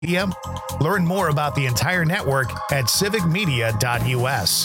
Media. Learn more about the entire network at civicmedia.us.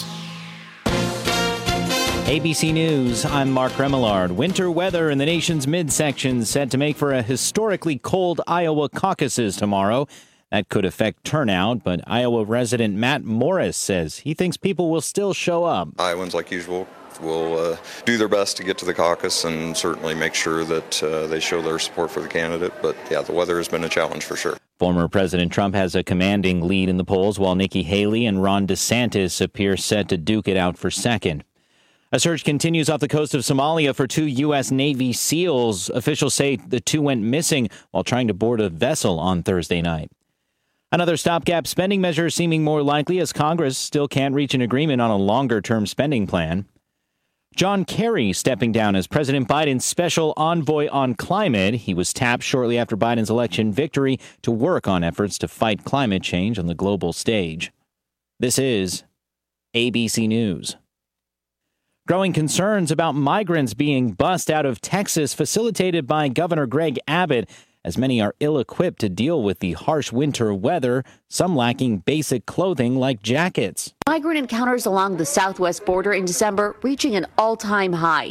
ABC News, I'm Mark Remillard. Winter weather in the nation's midsection set to make for a historically cold Iowa caucuses tomorrow. That could affect turnout, but Iowa resident Matt Morris says he thinks people will still show up. Iowans, like usual, will do their best to get to the caucus and certainly make sure that they show their support for the candidate. But, yeah, the weather has been a challenge for sure. Former President Trump has a commanding lead in the polls, while Nikki Haley and Ron DeSantis appear set to duke it out for second. A search continues off the coast of Somalia for 2 U.S. Navy SEALs. Officials say the 2 went missing while trying to board a vessel on Thursday night. Another stopgap spending measure seeming more likely as Congress still can't reach an agreement on a longer-term spending plan. John Kerry stepping down as President Biden's special envoy on climate. He was tapped shortly after Biden's election victory to work on efforts to fight climate change on the global stage. This is ABC News. Growing concerns about migrants being bussed out of Texas facilitated by Governor Greg Abbott, as many are ill-equipped to deal with the harsh winter weather, some lacking basic clothing like jackets. Migrant encounters along the southwest border in December reaching an all-time high.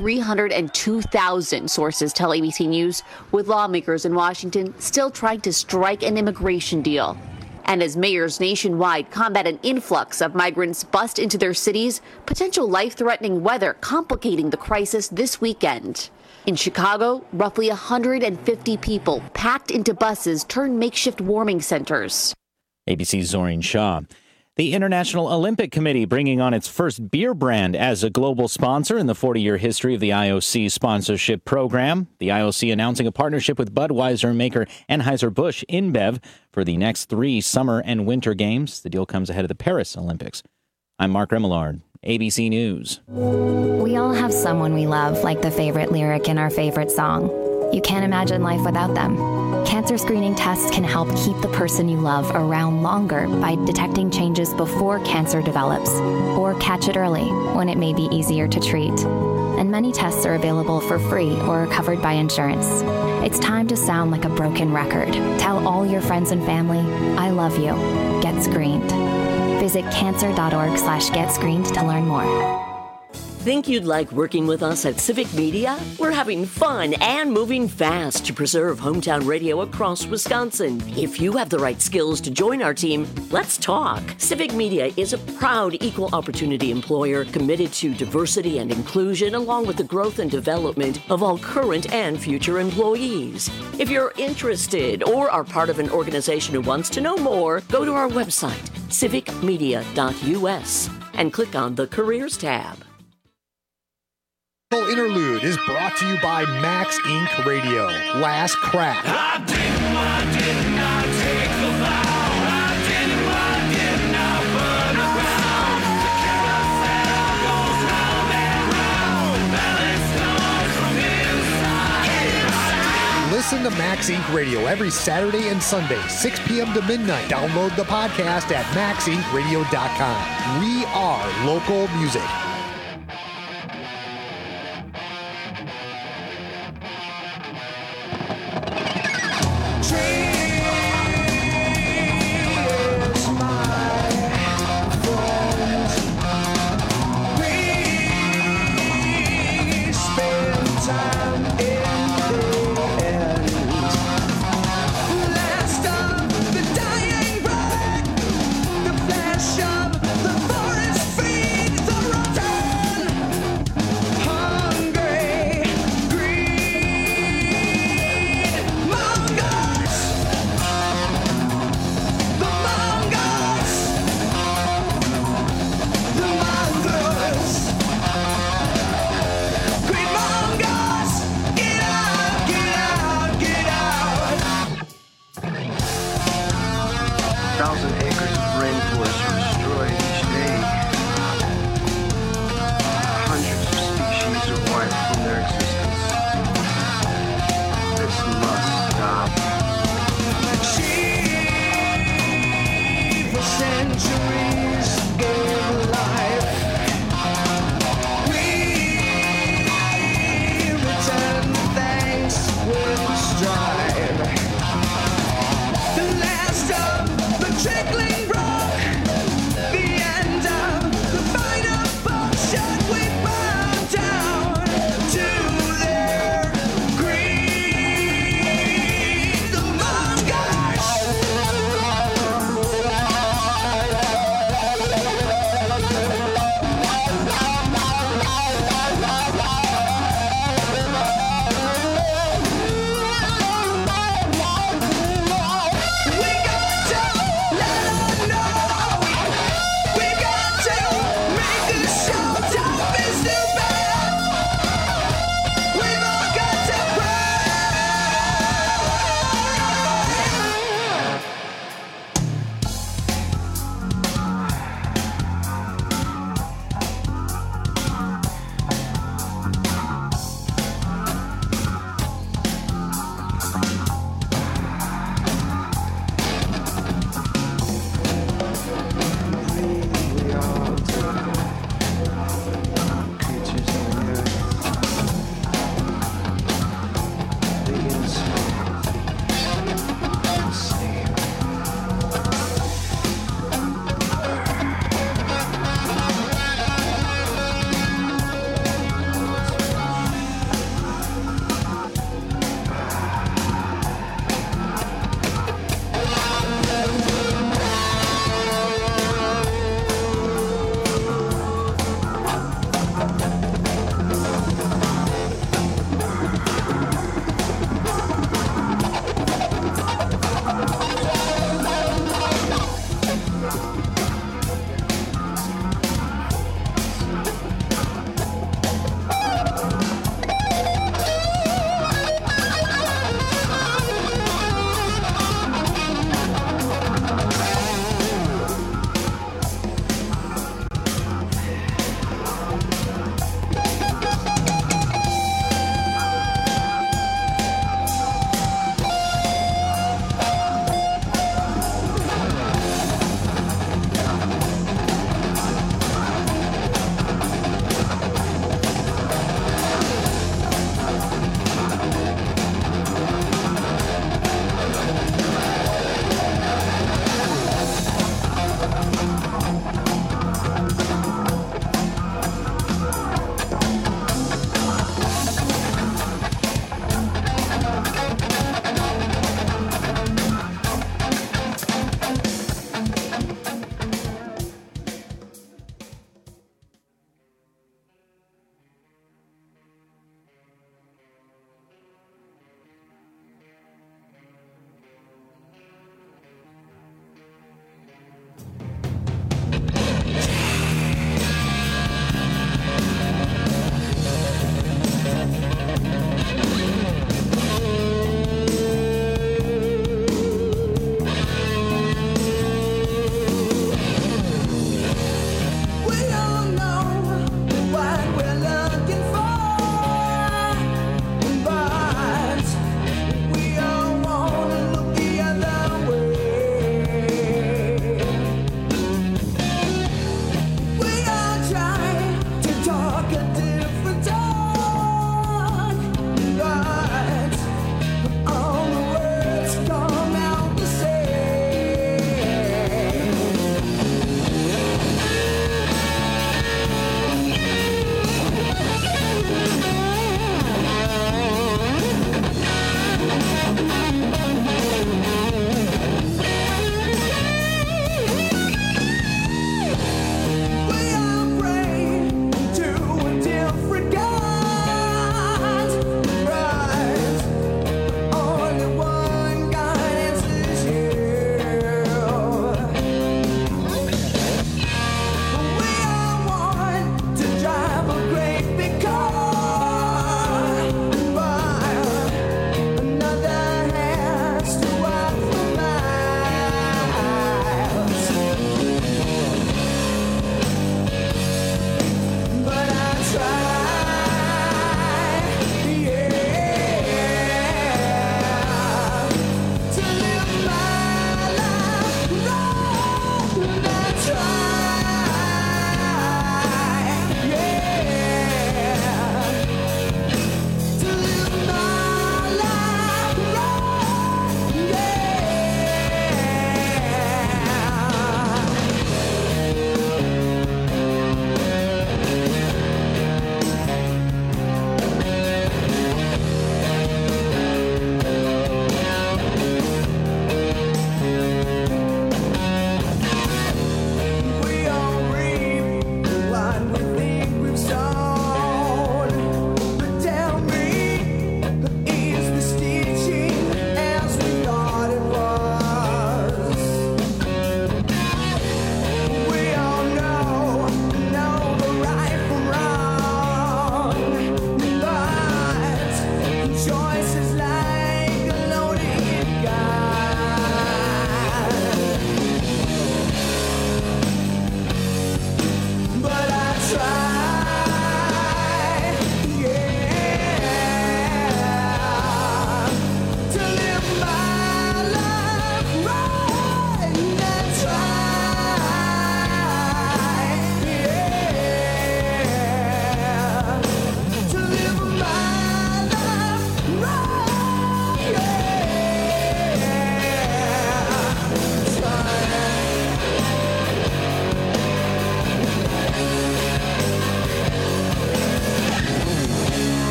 302,000, sources tell ABC News, with lawmakers in Washington still trying to strike an immigration deal. And as mayors nationwide combat an influx of migrants bussed into their cities, potential life-threatening weather complicating the crisis this weekend. In Chicago, roughly 150 people packed into buses turned makeshift warming centers. ABC's Zorin Shah. The International Olympic Committee bringing on its first beer brand as a global sponsor in the 40-year history of the IOC sponsorship program. The IOC announcing a partnership with Budweiser maker Anheuser-Busch InBev for the next 3 summer and winter games. The deal comes ahead of the Paris Olympics. I'm Mark Remillard, ABC News. We all have someone we love, like the favorite lyric in our favorite song. You can't imagine life without them. Cancer screening tests can help keep the person you love around longer by detecting changes before cancer develops, or catch it early when it may be easier to treat. And many tests are available for free or are covered by insurance. It's time to sound like a broken record. Tell all your friends and family, I love you. Get screened. Visit cancer.org/getscreened to learn more. Think you'd like working with us at Civic Media? We're having fun and moving fast to preserve hometown radio across Wisconsin. If you have the right skills to join our team, let's talk. Civic Media is a proud equal opportunity employer committed to diversity and inclusion, along with the growth and development of all current and future employees. If you're interested or are part of an organization who wants to know more, go to our website, civicmedia.us, and click on the Careers tab. Interlude is brought to you by Max Inc. Radio. Last Crack. I didn't take the vow. I didn't burn around. The carousel goes round and round. Balance comes from inside. Listen to Max Inc. Radio every Saturday and Sunday, 6 p.m. to midnight. Download the podcast at maxincradio.com. We are local music. The last trickling brook. The end of the final function. We bow down to their greed. The mongoose. We got to let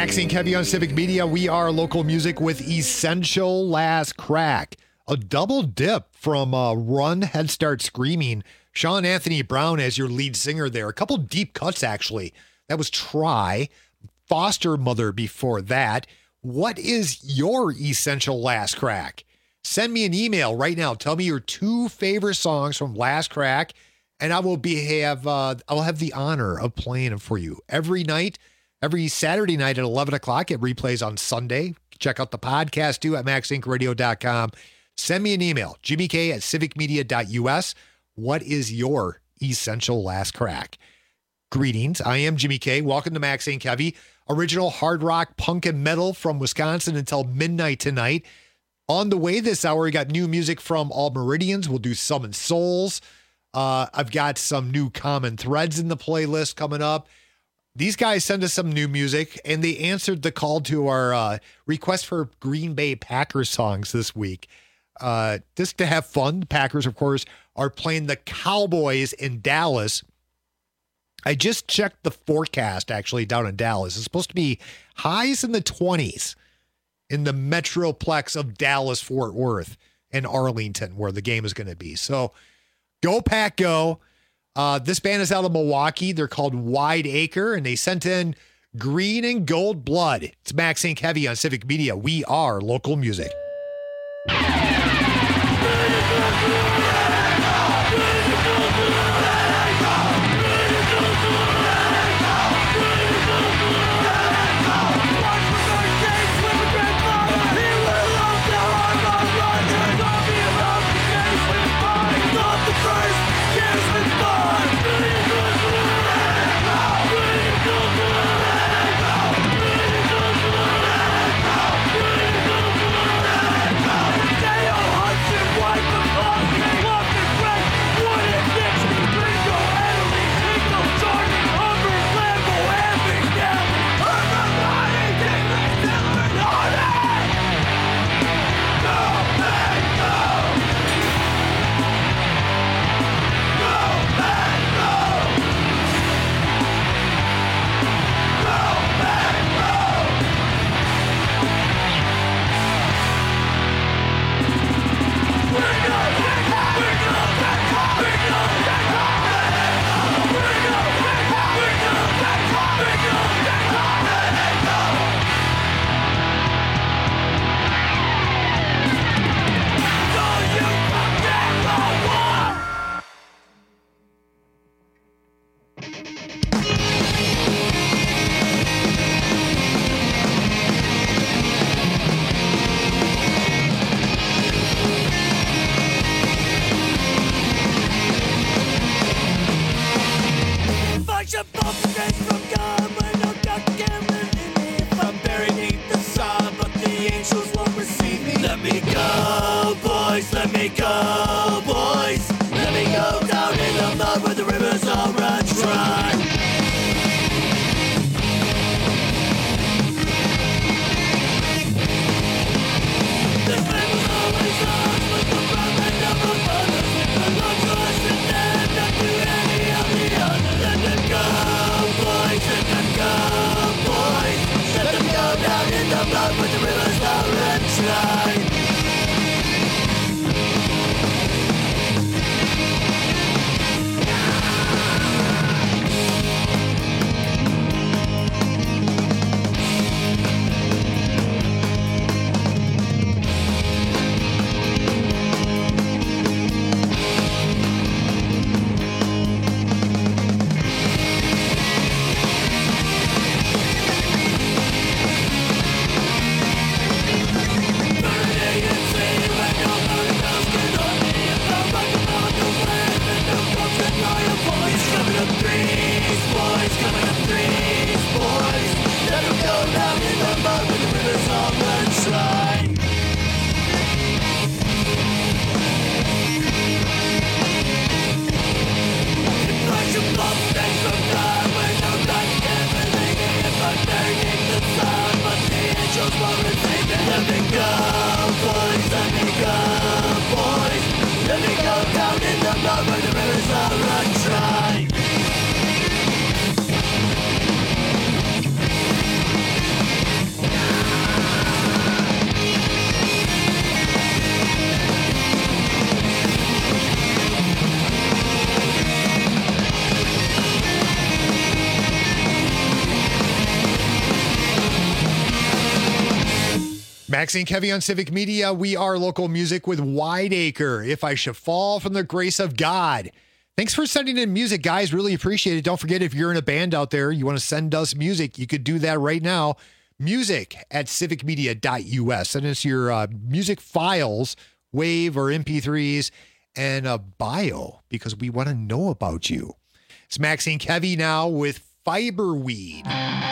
Maxine Kevy on Civic Media. We are local music with Essential Last Crack. A double dip from Run, Head Start Screaming. Sean Anthony Brown as your lead singer there. A couple deep cuts, actually. That was Try. Foster Mother before that. What is your Essential Last Crack? Send me an email right now. Tell me your 2 favorite songs from Last Crack, and I will I'll have the honor of playing them for you every night. Every Saturday night at 11 o'clock. It replays on Sunday. Check out the podcast too at maxincradio.com. Send me an email, jimmyk@civicmedia.us. What is your Essential Last Crack? Greetings. I am Jimmy K. Welcome to Max St. Kevy. Original hard rock, punk, and metal from Wisconsin until midnight tonight. On the way this hour, we got new music from All Meridians. We'll do Summon Souls. I've got some new Common Threads in the playlist coming up. These guys sent us some new music, and they answered the call to our request for Green Bay Packers songs this week. Just to have fun. The Packers, of course, are playing the Cowboys in Dallas. I just checked the forecast, actually, down in Dallas. It's supposed to be highs in the 20s in the metroplex of Dallas-Fort Worth and Arlington, where the game is going to be. So go Pack, go. This band is out of Milwaukee. They're called Wide Acre, and they sent in Green and Gold Blood. It's Max St. Kevy on Civic Media. We are local music. Maxine Kevy on Civic Media. We are local music with Wideacre. If I Should Fall from the Grace of God. Thanks for sending in music, guys. Really appreciate it. Don't forget, if you're in a band out there, you want to send us music, you could do that right now. Music@civicmedia.us. Send us your music files, WAV or MP3s, and a bio, because we want to know about you. It's Maxine Kevy now with Fiberweed.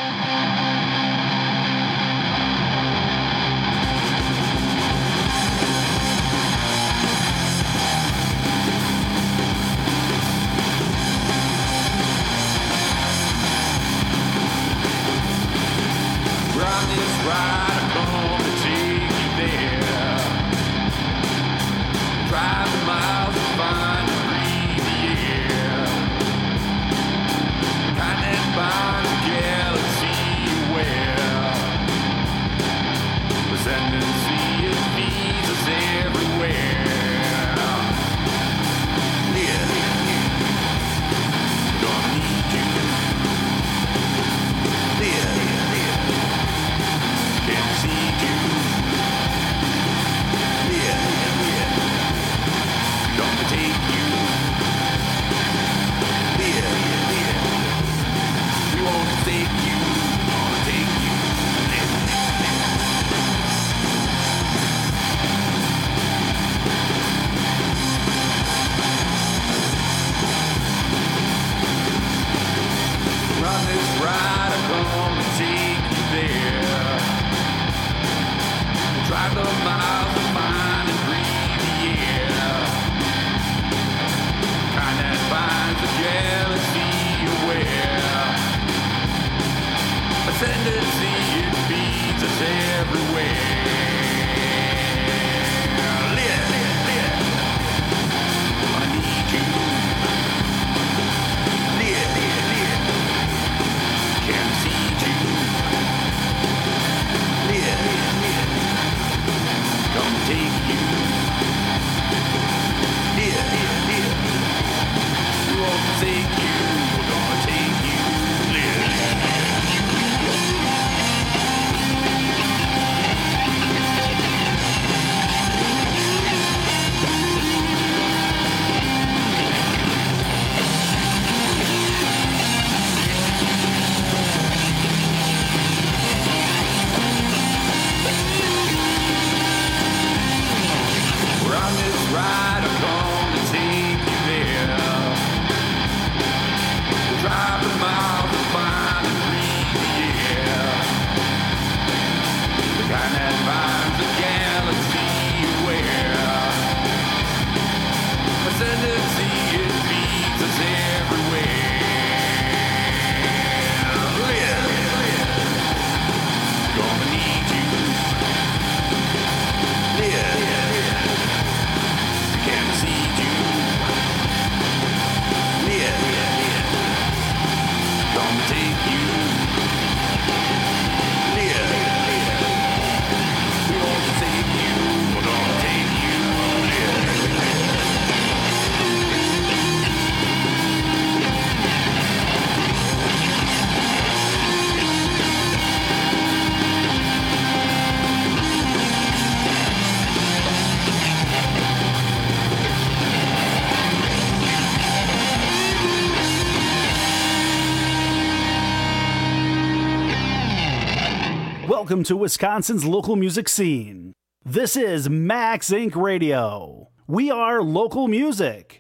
Welcome to Wisconsin's local music scene. This is Max Inc. Radio. We are local music.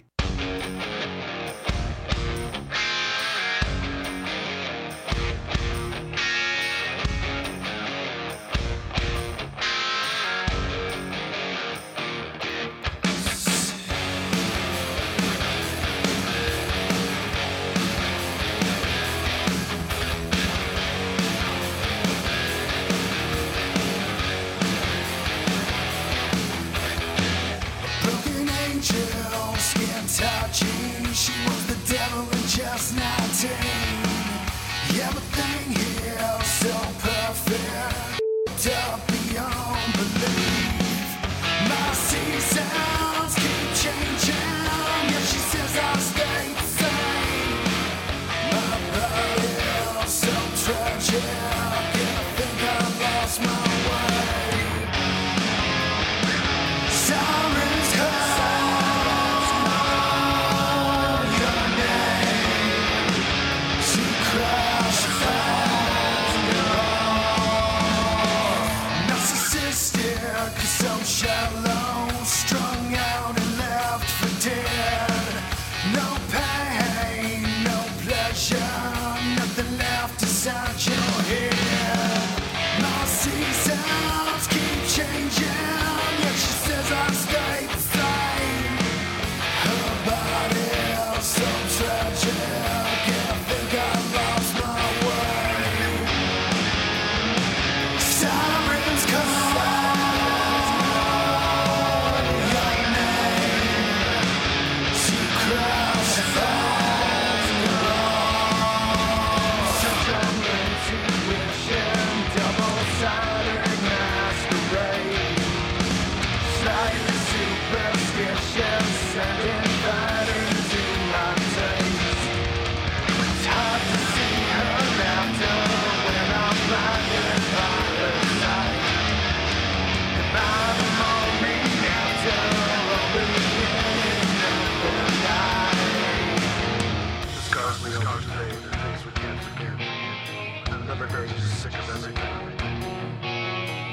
Yeah, I think I lost my way.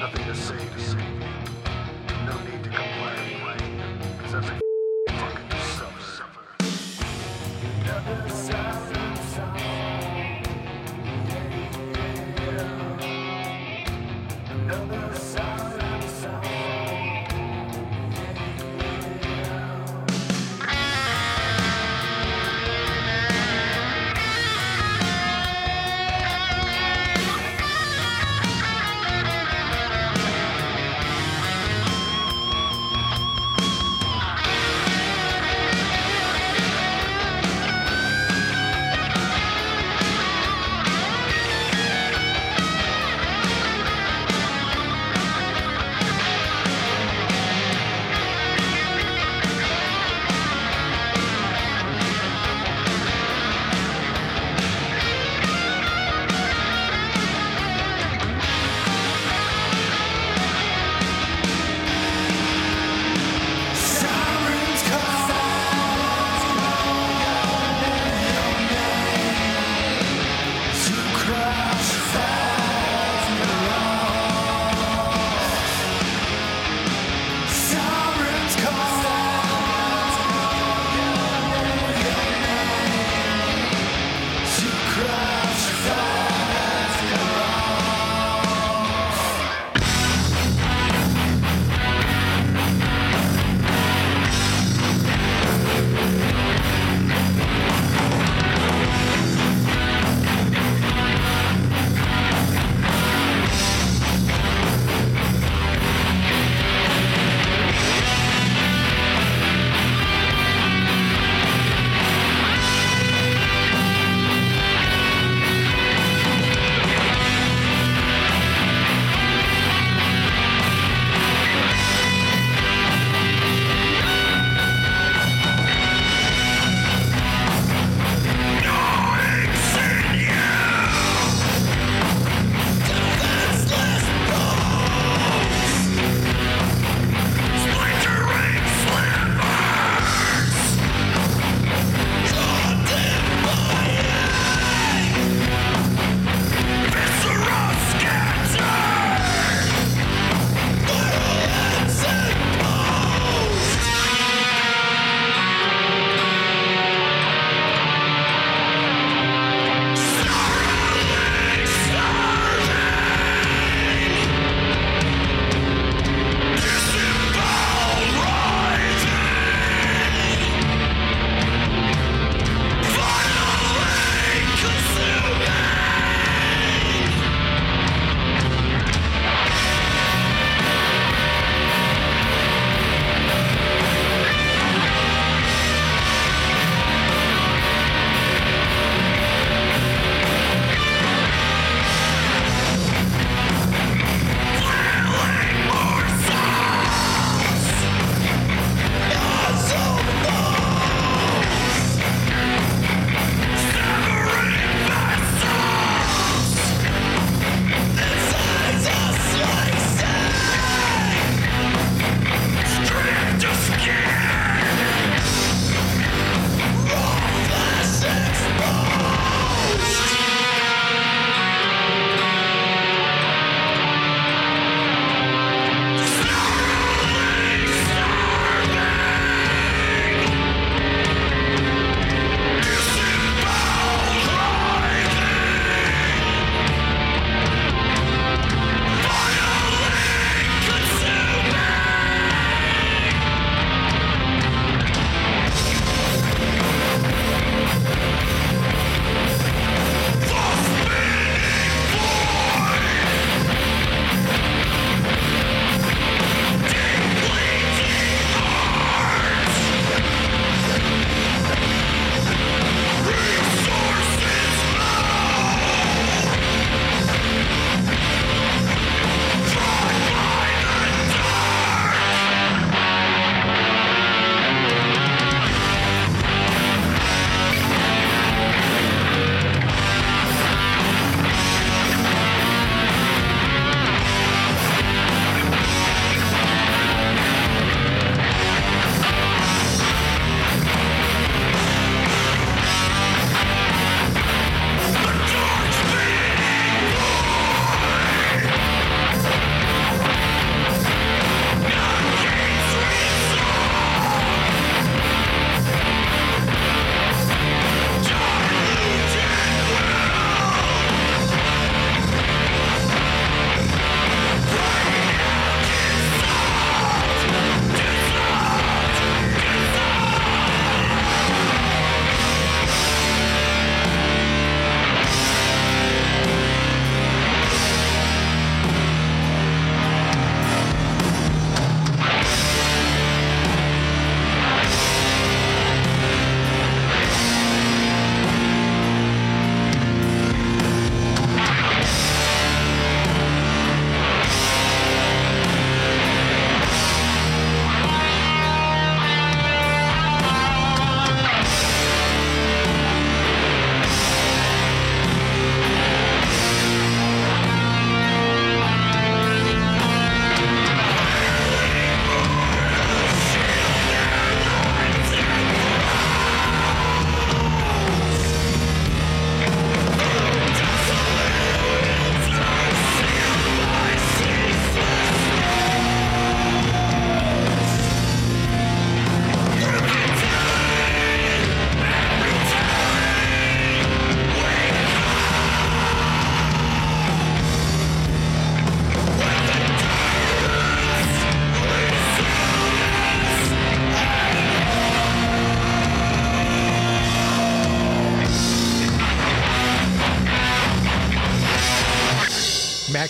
nothing to say to you. No need to complain, 'cause that's a fucking suffer. Another siren song. Yeah. Another siren song.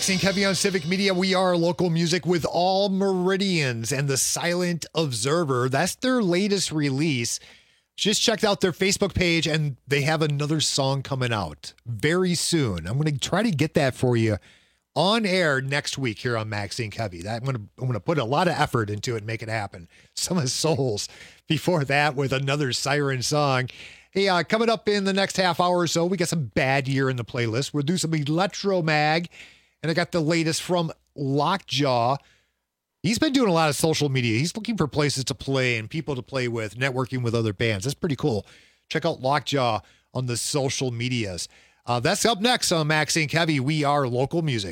Maxine Kevy on Civic Media. We are local music with All Meridians and the Silent Observer. That's their latest release. Just checked out their Facebook page, and they have another song coming out very soon. I'm going to try to get that for you on air next week here on Maxine Kevy. I'm going to put a lot of effort into it and make it happen. Some of Souls before that with another Siren song. Hey, coming up in the next half hour or so, we got some Bad Year in the playlist. We'll do some Electro Mag, and I got the latest from Lockjaw. He's been doing a lot of social media. He's looking for places to play and people to play with, networking with other bands. That's pretty cool. Check out Lockjaw on the social medias. That's up next on Maxine Kevy. We are local music.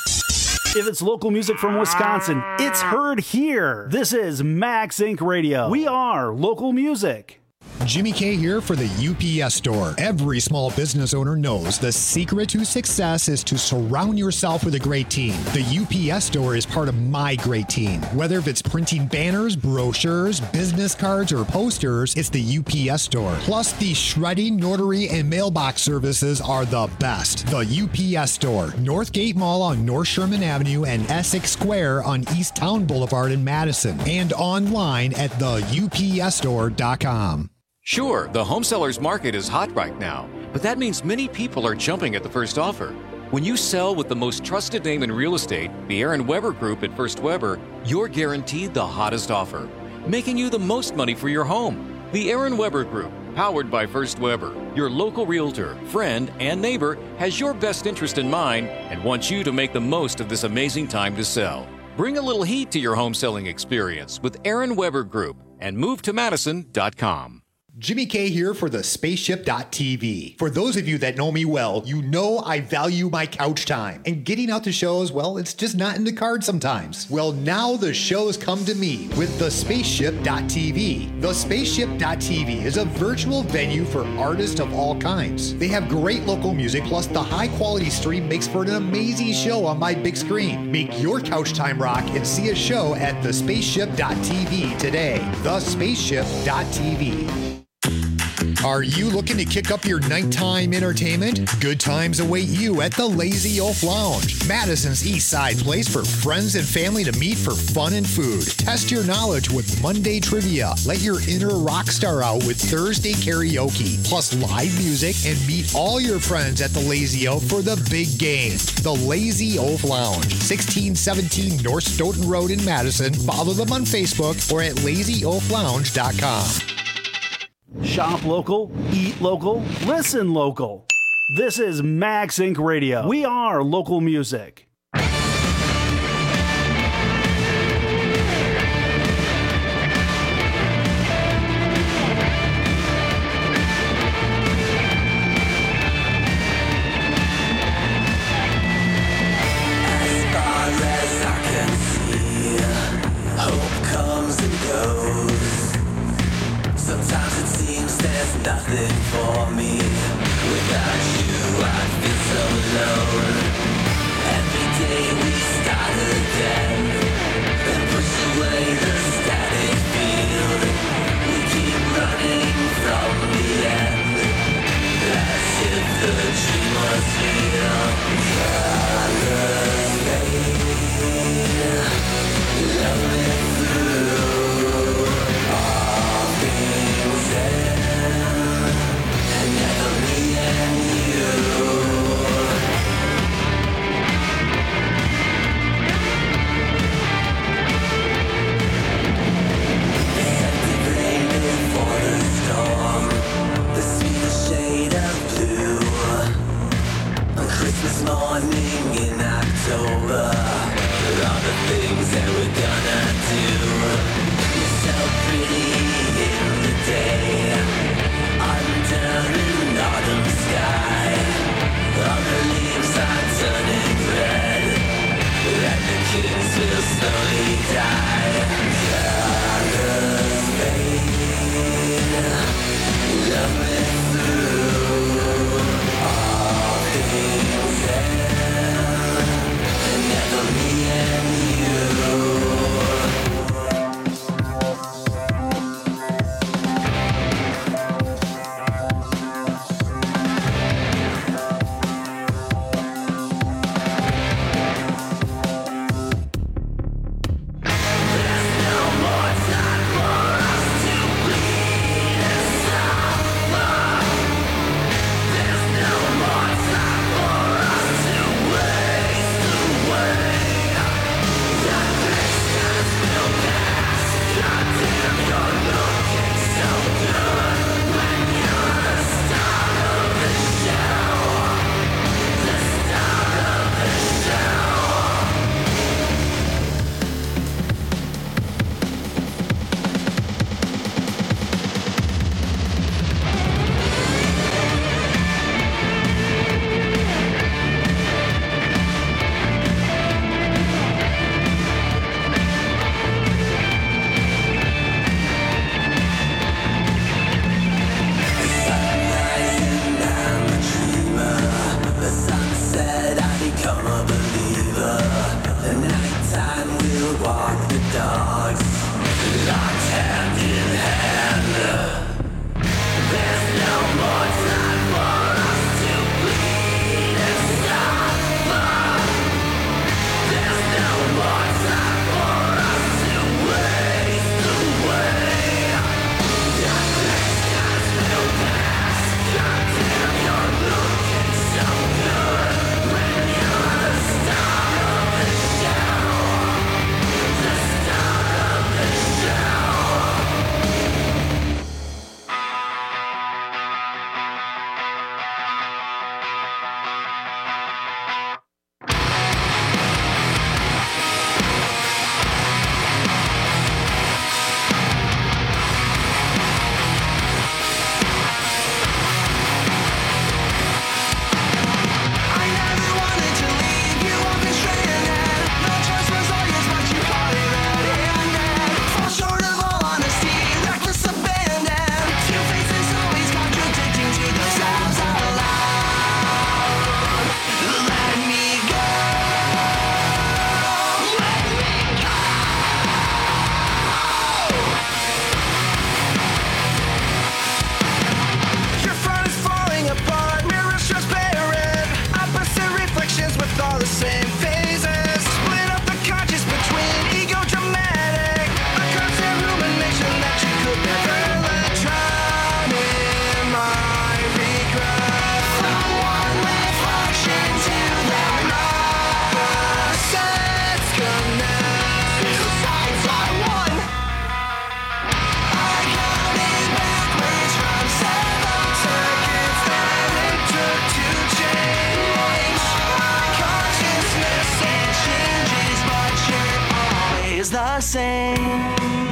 If it's local music from Wisconsin, it's heard here. This is Max Inc. Radio. We are local music. Jimmy K here for the UPS Store. Every small business owner knows the secret to success is to surround yourself with a great team. The UPS Store is part of my great team. Whether it's printing banners, brochures, business cards, or posters, it's the UPS Store. Plus, the shredding, notary, and mailbox services are the best. The UPS Store, Northgate Mall on North Sherman Avenue and Essex Square on East Town Boulevard in Madison, and online at theupsstore.com. Sure, the home seller's market is hot right now, but that means many people are jumping at the first offer. When you sell with the most trusted name in real estate, the Aaron Weber Group at First Weber, you're guaranteed the hottest offer, making you the most money for your home. The Aaron Weber Group, powered by First Weber, your local realtor, friend, and neighbor, has your best interest in mind and wants you to make the most of this amazing time to sell. Bring a little heat to your home selling experience with Aaron Weber Group and move to Madison.com. Jimmy K here for the Spaceship.tv. For those of you that know me well, you know I value my couch time. And getting out to shows, well, it's just not in the cards sometimes. Well, now the shows come to me with the Spaceship.tv. The Spaceship.tv is a virtual venue for artists of all kinds. They have great local music, plus the high quality stream makes for an amazing show on my big screen. Make your couch time rock and see a show at the Spaceship.tv today. The Spaceship.tv. Are you looking to kick up your nighttime entertainment? Good times await you at the Lazy Oaf Lounge, Madison's East Side place for friends and family to meet for fun and food. Test your knowledge with Monday trivia. Let your inner rock star out with Thursday karaoke, plus live music, and meet all your friends at the Lazy Oaf for the big game. The Lazy Oaf Lounge, 1617 North Stoughton Road in Madison. Follow them on Facebook or at lazyoaflounge.com. Shop local, eat local, listen local. This is Max Inc. Radio. We are local music. Nothing for me. Without you, I'd feel so alone. Every day we start again and push away the static field. We keep running from the end, as if the dream was real. Colors fade, love me through all things end. Christmas morning in October, all the things that we're gonna do. You're so pretty in the day, under an autumn sky. All the leaves are turning red, and the kings will slowly die. Colors fade, love me through all things end, and never me and you. walk the dogs, locked hand in hand. There's no more time for us to bleed and suffer. There's no more time for us to waste away. Nothing's got no past. Goddamn, you're looking so good when you're the star of the show. The star of the show. I never wanted to leave you orchestrated. No choice was all yours, but you caught it red-handed. Fall short of all honesty, reckless abandon. Two faces always contradicting to themselves out loud. Let me go. Let me go. Your front is falling apart, mirrors transparent. Opposite reflections with all the same phases. Split up the conscious between ego dramatic. A constant rumination that you could never let drown in my regret. From one reflection to the opposites connect. Two sides are one. I counted backwards from 7 seconds that it took to change. My consciousness it changes, but you're always the same.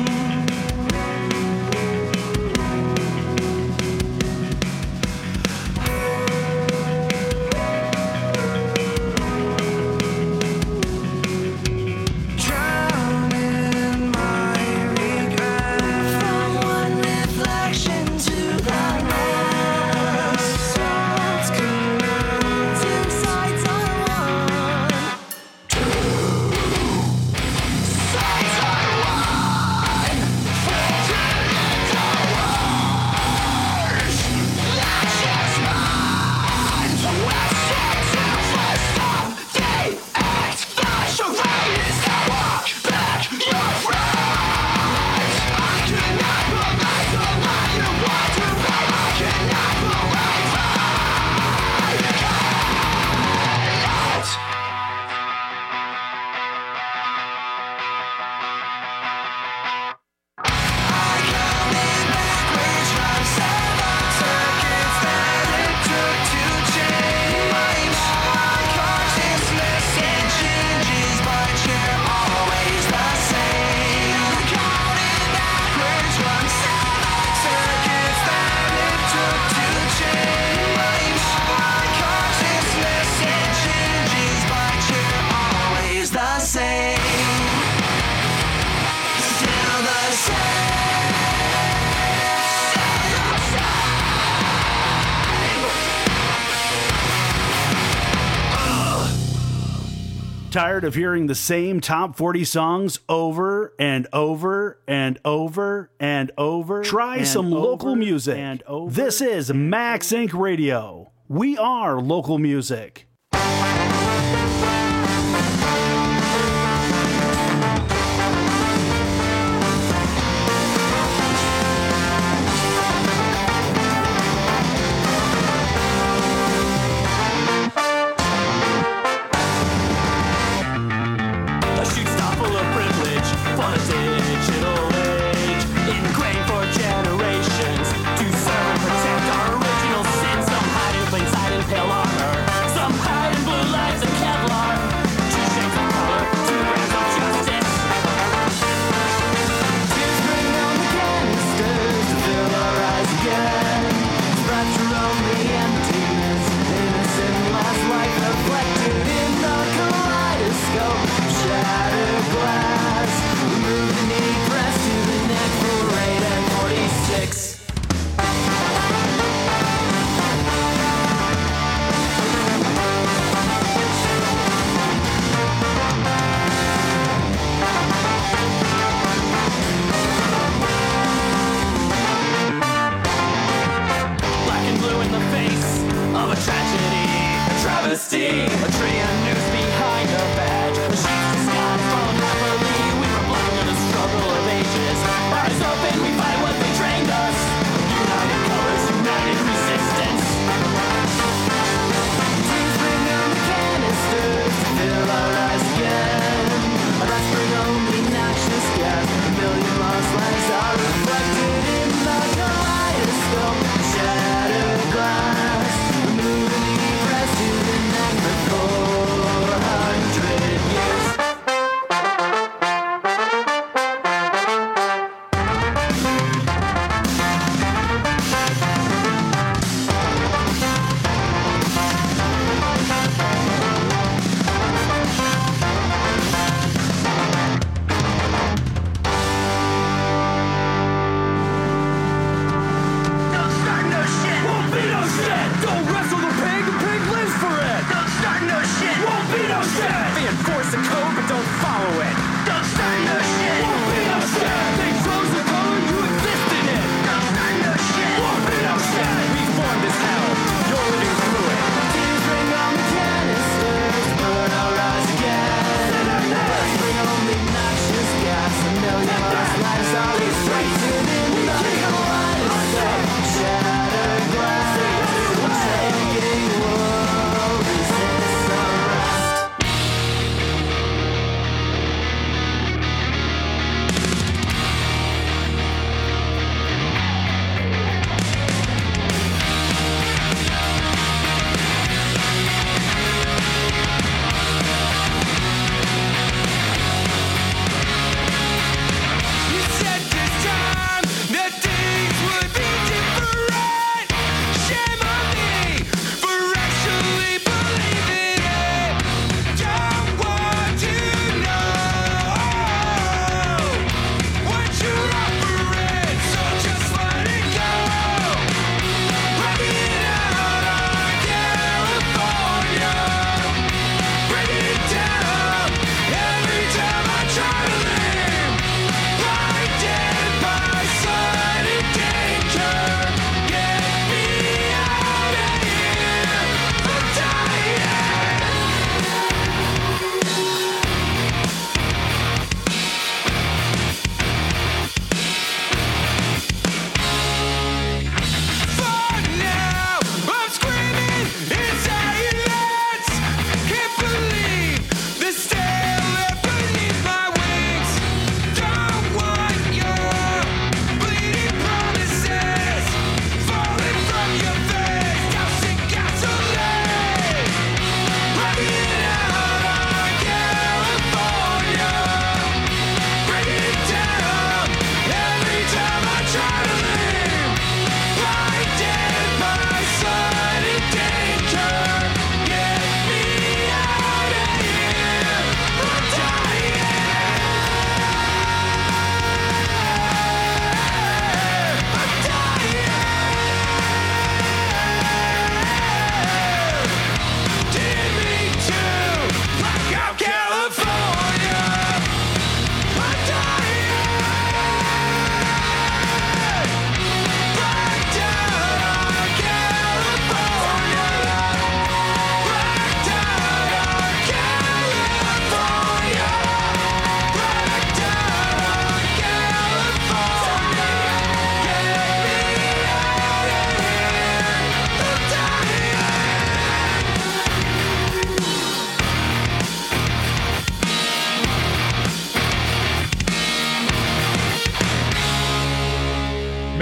Drown in my regret. From one reflection to the next. Sides connect. Two sides are one. Sides are one. Faded into words. That's just mine. We're set to first off the act. The charade is to walk back your friends. I cannot believe the lie you want to be. I cannot believe I cannot. I counted backwards from 7 seconds that it took to change. My consciousness it changes, but you're always the same. I counted backwards from 7 seconds that it took to change. My consciousness it changes, but you're always the same. Still the same. Tired of hearing the same top 40 songs over and over and over and over? Try and some over local music. and over This is Max Inc. Radio. We are local music. A shoot stop full of privilege for the digital age, ingrained for generations to serve and protect our original sins. Some hide in plain sight in pale armor, some hide in blue lights and Kevlar. 2 shades of color, 2 brands of justice. Tears bring on the canisters to fill our eyes again. Spread through only emptiness, innocent last life reflected in the kaleidoscope. Shattered glass, move the knee press to the neck for 8 and 46.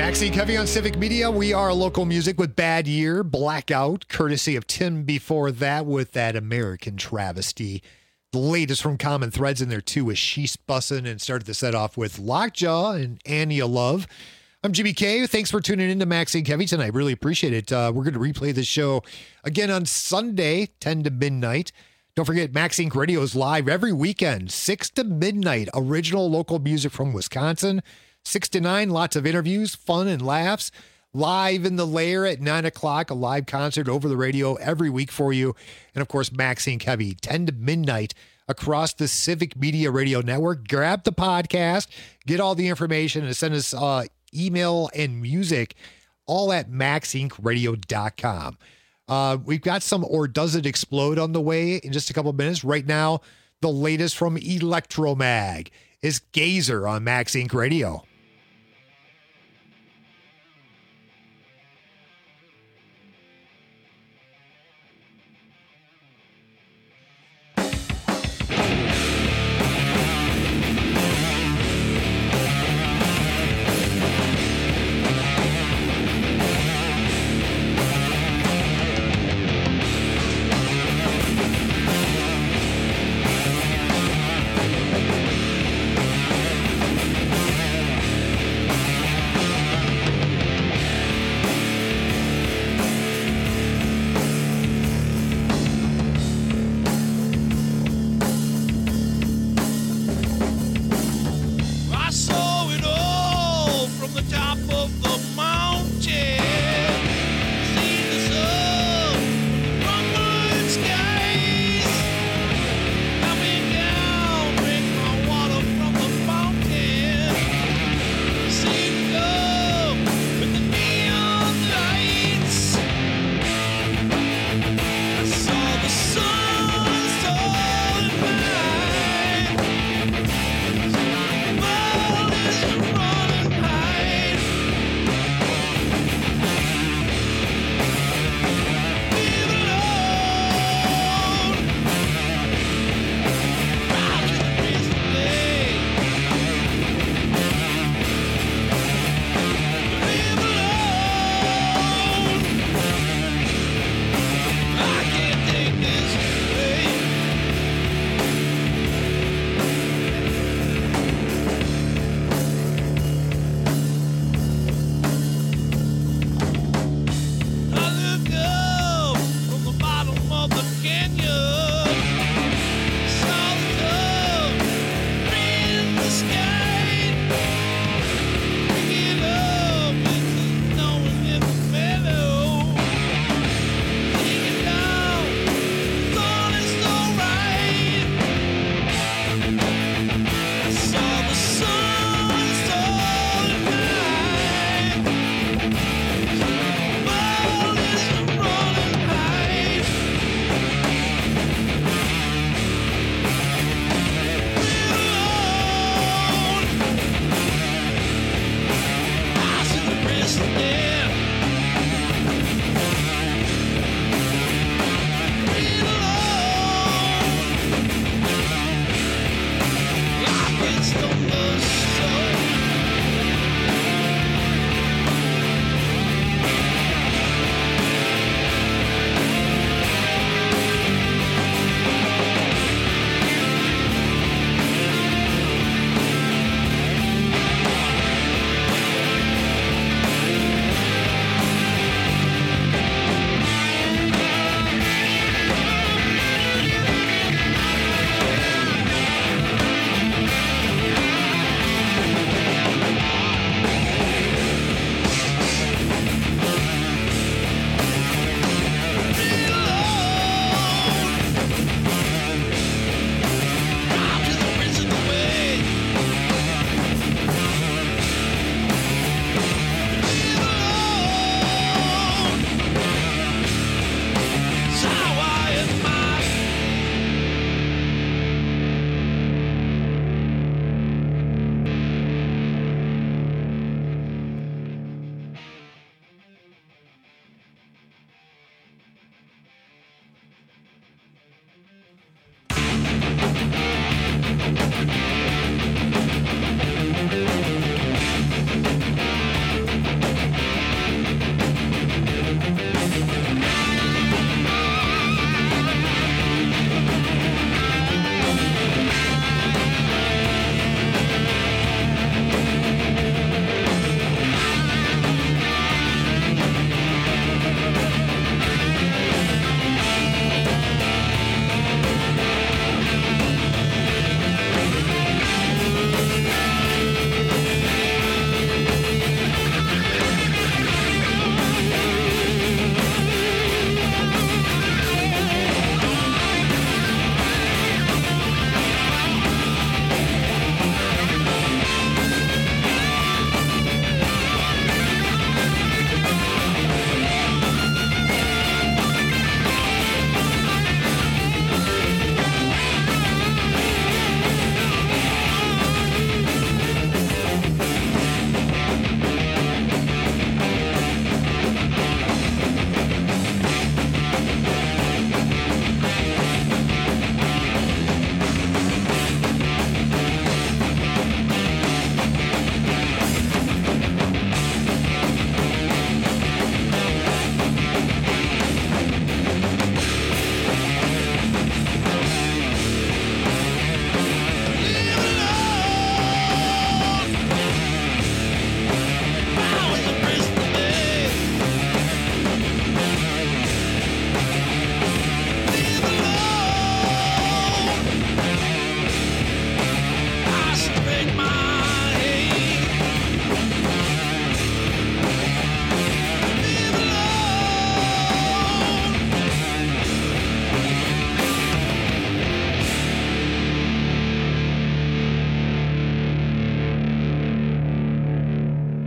Maxine Covey on Civic Media. We are local music with Bad Year, Blackout, courtesy of Tim before that with that American travesty. The latest from Common Threads in there too is She's Bussin', and started the set off with Lockjaw and Annie Love. I'm Jimmy K. Thanks for tuning in to Maxine Covey tonight. Really appreciate it. We're going to replay this show again on Sunday, 10 to midnight. Don't forget, Max Inc. Radio is live every weekend, 6 to midnight. Original local music from Wisconsin. 6 to 9, lots of interviews, fun and laughs. Live in the Lair at 9 o'clock, a live concert over the radio every week for you. And of course, Max Inc. Heavy, 10 to midnight across the Civic Media Radio Network. Grab the podcast, get all the information, and send us email and music, all at maxincradio.com. We've got some Or Does It Explode on the way in just a couple of minutes. Right now, the latest from Electromag is Gazer on Max Inc. Radio.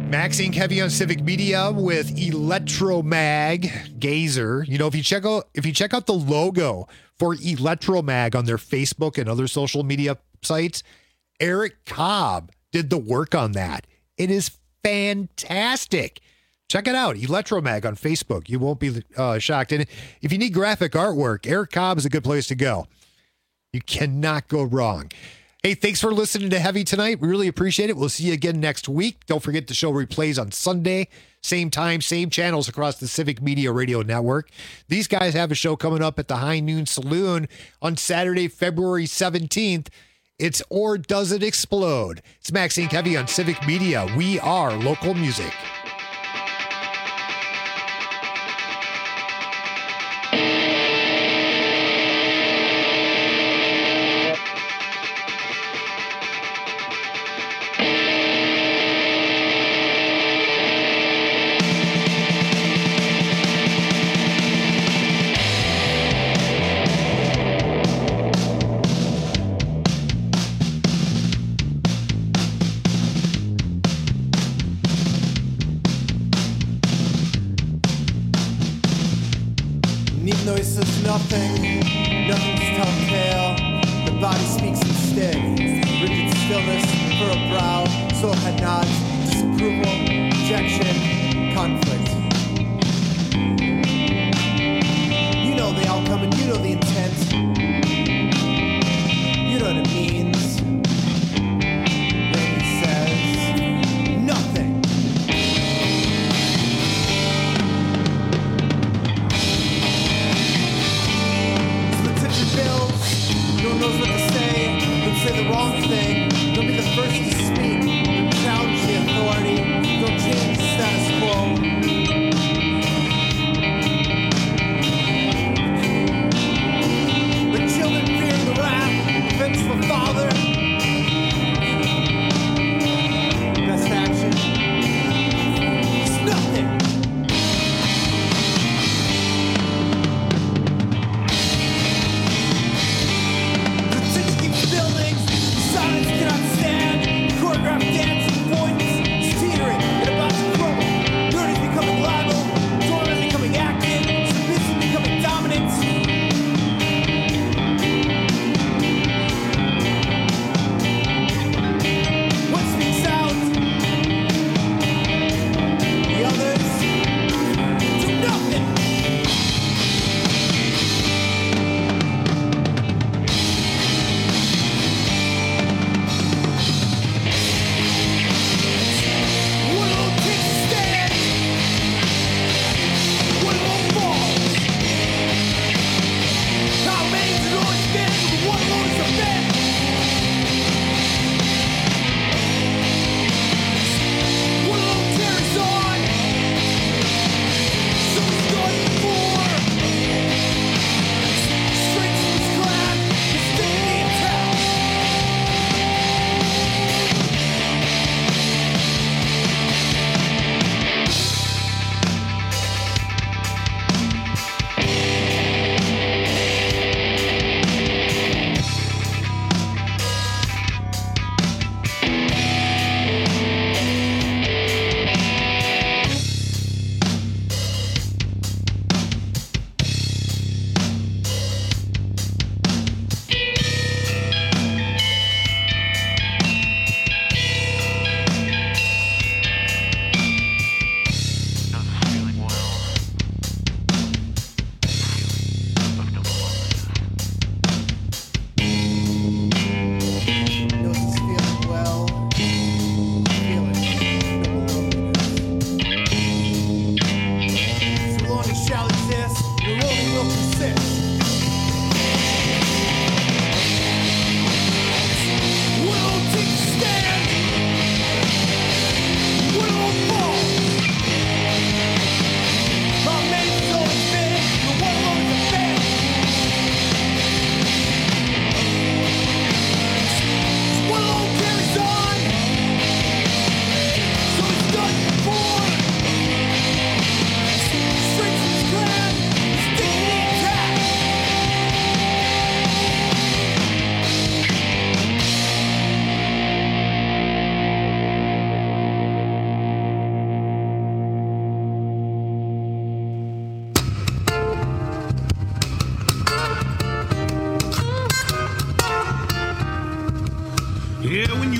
Max Inc. Heavy on Civic Media with Electromag Gazer. You know, if you check out the logo for Electromag on their Facebook and other social media sites, Eric Cobb did the work on that. It is fantastic. Check it out, Electromag on Facebook. You won't be shocked. And if you need graphic artwork, Eric Cobb is a good place to go. You cannot go wrong. Hey, thanks for listening to Heavy tonight. We really appreciate it. We'll see you again next week. Don't forget the show replays on Sunday. Same time, same channels across the Civic Media Radio Network. These guys have a show coming up at the High Noon Saloon on Saturday, February 17th. It's Or Does It Explode? It's Max Inc. Heavy on Civic Media. We are local music. Nothing's telltale. The body speaks instead. Rigid stillness for a brow. Soul head nods. Disapproval, rejection, conflict. You know the outcome and you know the intent. You know what it means. When he says nothing. No one knows what to say. Don't say the wrong thing. Don't be the first to speak. Challenge the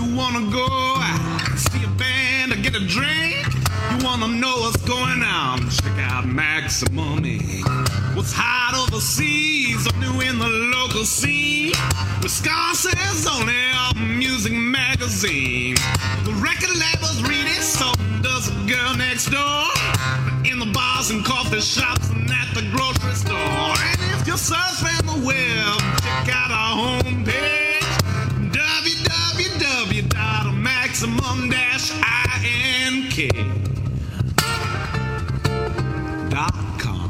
You wanna go out, see a band or get a drink? You wanna know what's going on? Check out Maximum Inc. What's hot overseas or new in the local scene? Wisconsin's only music magazine. The record labels read it, so does the girl next door. In the bars and coffee shops and at the grocery store. And if you're surfing the web, check out our homepage, www.maximum-ink.com.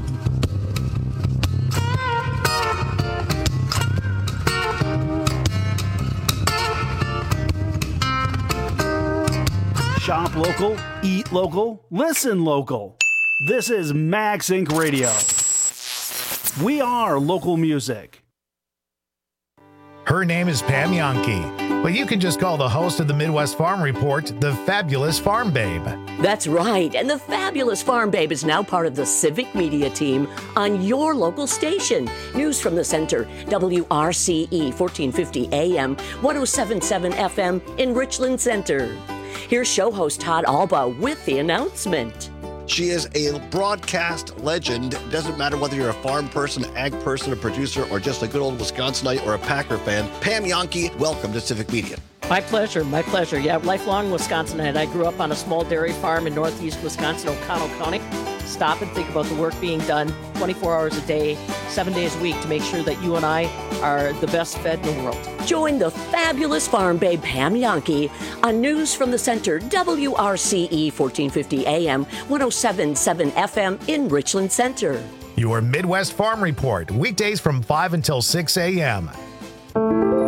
Shop local, eat local, listen local. This is Max Inc. Radio. We are local music. Her name is Pam Yankee, but you can just call the host of the Midwest Farm Report the Fabulous Farm Babe. That's right, and the Fabulous Farm Babe is now part of the Civic Media team on your local station. News from the Center, WRCE 1450 AM, 107.7 FM in Richland Center. Here's show host Todd Alba with the announcement. She is a broadcast legend. Doesn't matter whether you're a farm person, ag person, a producer, or just a good old Wisconsinite or a Packer fan. Pam Yankee, welcome to Civic Media. My pleasure, my pleasure. Yeah, lifelong Wisconsinite. I grew up on a small dairy farm in northeast Wisconsin, O'Connell County. Stop and think about the work being done 24 hours a day, 7 days a week to make sure that you and I are the best fed in the world. Join the Fabulous Farm Babe Pam Yankee on News from the Center, WRCE 1450 AM, 107.7 FM in Richland Center. Your Midwest Farm Report, weekdays from 5 until 6 a.m.